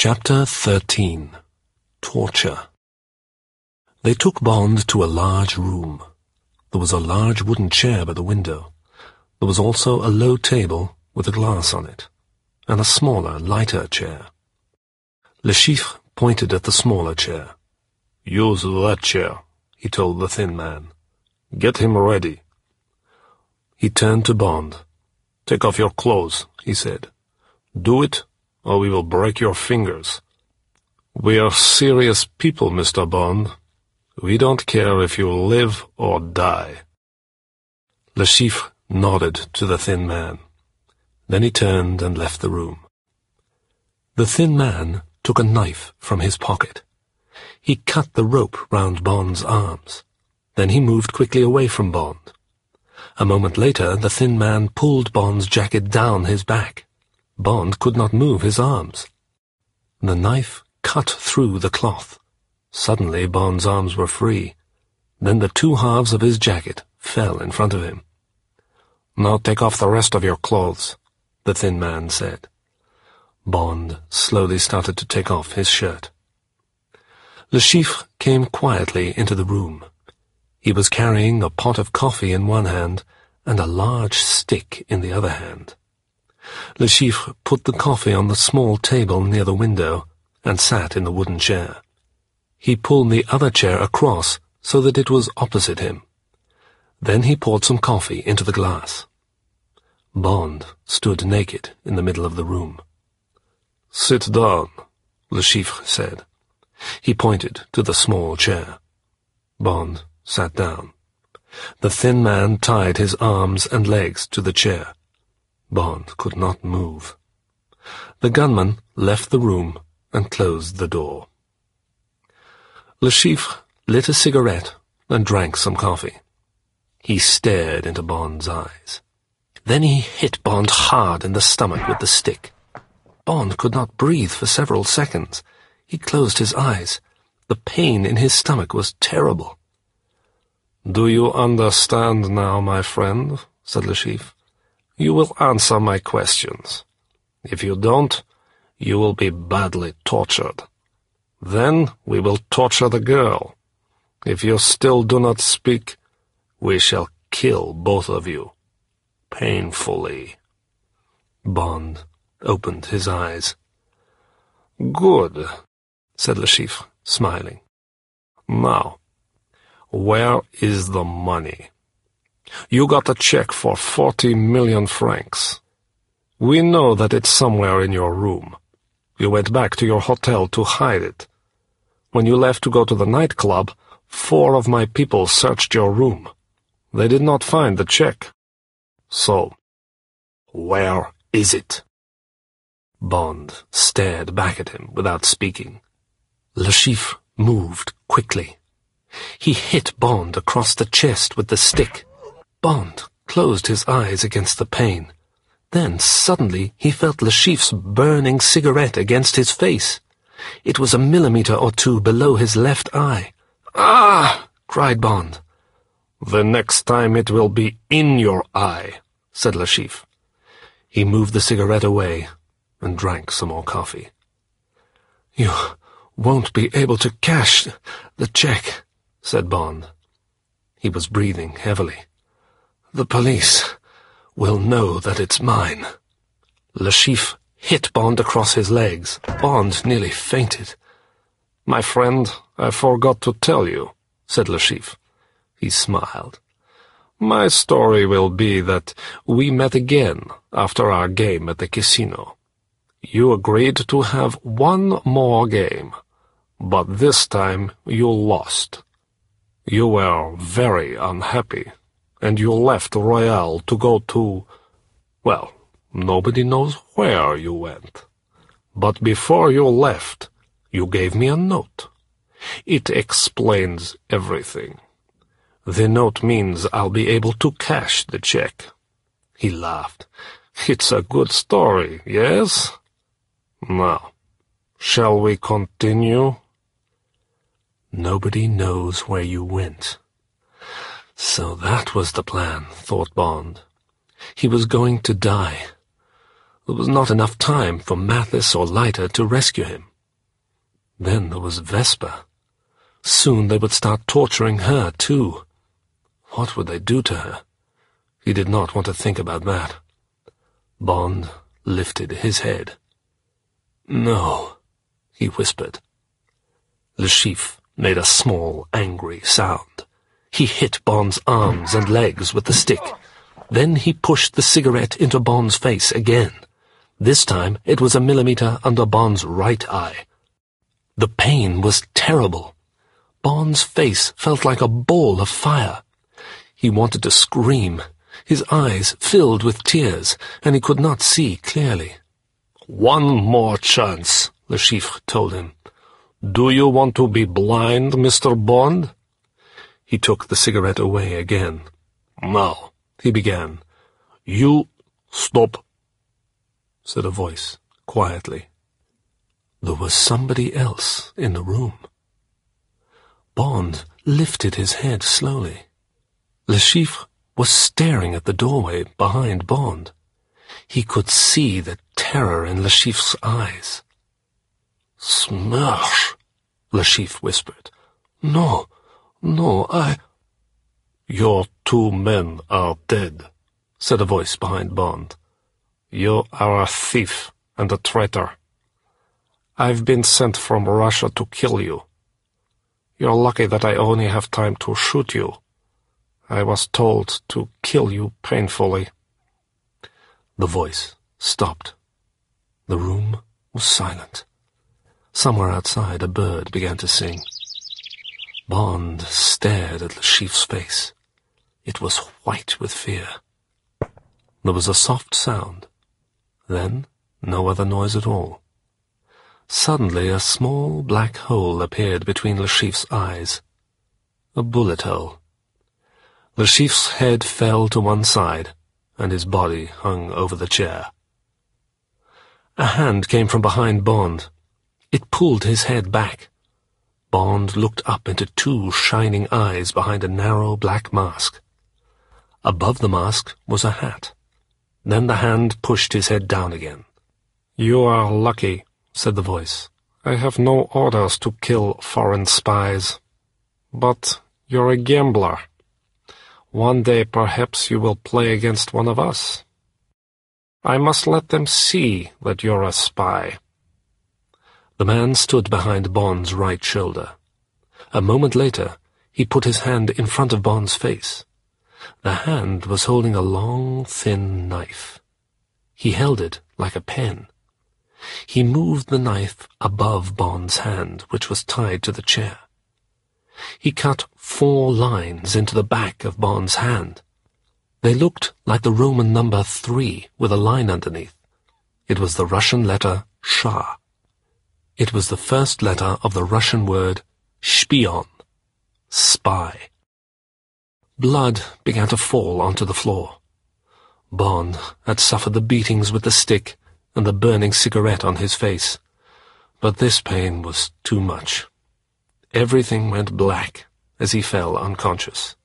Chapter 13. Torture. They took Bond to a large room. There was a large wooden chair by the window. There was also a low table with a glass on it, and a smaller, lighter chair. Le Chiffre pointed at the smaller chair. "Use that chair," he told the thin man. "Get him ready." He turned to Bond. "Take off your clothes," he said. "Do it, or we will break your fingers. We are serious people, Mr. Bond. We don't care if you live or die." Le Chiffre nodded to the thin man. Then he turned and left the room. The thin man took a knife from his pocket. He cut the rope round Bond's arms. Then he moved quickly away from Bond. A moment later, the thin man pulled Bond's jacket down his back. Bond could not move his arms. The knife cut through the cloth. Suddenly Bond's arms were free. Then the two halves of his jacket fell in front of him. "Now take off the rest of your clothes," the thin man said. Bond slowly started to take off his shirt. Le Chiffre came quietly into the room. He was carrying a pot of coffee in one hand and a large stick in the other hand. Le Chiffre put the coffee on the small table near the window and sat in the wooden chair. He pulled the other chair across so that it was opposite him. Then he poured some coffee into the glass. Bond stood naked in the middle of the room. "Sit down," Le Chiffre said. He pointed to the small chair. Bond sat down. The thin man tied his arms and legs to the chair. Bond could not move. The gunman left the room and closed the door. Le Chiffre lit a cigarette and drank some coffee. He stared into Bond's eyes. Then he hit Bond hard in the stomach with the stick. Bond could not breathe for several seconds. He closed his eyes. The pain in his stomach was terrible. "Do you understand now, my friend?" said Le Chiffre. "You will answer my questions. If you don't, you will be badly tortured. Then we will torture the girl. If you still do not speak, we shall kill both of you. Painfully." Bond opened his eyes. "Good," said Le Chiffre, smiling. "Now, where is the money? You got a check for 40 million francs. We know that it's somewhere in your room. You went back to your hotel to hide it. When you left to go to the nightclub, 4 of my people searched your room. They did not find the check. So, where is it?" Bond stared back at him without speaking. Le Chiffre moved quickly. He hit Bond across the chest with the stick. Bond closed his eyes against the pain. Then, suddenly, he felt Le Chiffre's burning cigarette against his face. It was a millimeter or two below his left eye. "Ah!" cried Bond. "The next time it will be in your eye," said Le Chiffre. He moved the cigarette away and drank some more coffee. "You won't be able to cash the check," said Bond. He was breathing heavily. "The police will know that it's mine." Le Chiffre hit Bond across his legs. Bond nearly fainted. "My friend, I forgot to tell you," said Le Chiffre. He smiled. "My story will be that we met again after our game at the casino. You agreed to have one more game, but this time you lost. You were very unhappy, and you left Royale to go to, well, nobody knows where you went. But before you left, you gave me a note. It explains everything. The note means I'll be able to cash the check." He laughed. "It's a good story, yes? Now, shall we continue?" "Nobody knows where you went." So that was the plan, thought Bond. He was going to die. There was not enough time for Mathis or Leiter to rescue him. Then there was Vesper. Soon they would start torturing her, too. What would they do to her? He did not want to think about that. Bond lifted his head. "No," he whispered. Le Chiffre made a small, angry sound. He hit Bond's arms and legs with the stick. Then he pushed the cigarette into Bond's face again. This time it was a millimeter under Bond's right eye. The pain was terrible. Bond's face felt like a ball of fire. He wanted to scream. His eyes filled with tears, and he could not see clearly. "One more chance," Le Chiffre told him. "Do you want to be blind, Mr. Bond?" He took the cigarette away again. "Now," he began. "You stop," said a voice, quietly. There was somebody else in the room. Bond lifted his head slowly. Le Chiffre was staring at the doorway behind Bond. He could see the terror in Le Chiffre's eyes. "Smersh," Le Chiffre whispered. No, I—" "Your 2 men are dead," said a voice behind Bond. "You are a thief and a traitor. I've been sent from Russia to kill you. You're lucky that I only have time to shoot you. I was told to kill you painfully." The voice stopped. The room was silent. Somewhere outside a bird began to sing. Bond stared at Le Chiffre's face. It was white with fear. There was a soft sound. Then no other noise at all. Suddenly a small black hole appeared between Le Chiffre's eyes. A bullet hole. Le Chiffre's head fell to one side, and his body hung over the chair. A hand came from behind Bond. It pulled his head back. Bond looked up into 2 shining eyes behind a narrow black mask. Above the mask was a hat. Then the hand pushed his head down again. "You are lucky," said the voice. "I have no orders to kill foreign spies. But you're a gambler. One day perhaps you will play against one of us. I must let them see that you're a spy." The man stood behind Bond's right shoulder. A moment later, he put his hand in front of Bond's face. The hand was holding a long, thin knife. He held it like a pen. He moved the knife above Bond's hand, which was tied to the chair. He cut 4 lines into the back of Bond's hand. They looked like the Roman number 3 with a line underneath. It was the Russian letter Shah. It was the first letter of the Russian word Shpion, spy. Blood began to fall onto the floor. Bond had suffered the beatings with the stick and the burning cigarette on his face, but this pain was too much. Everything went black as he fell unconscious.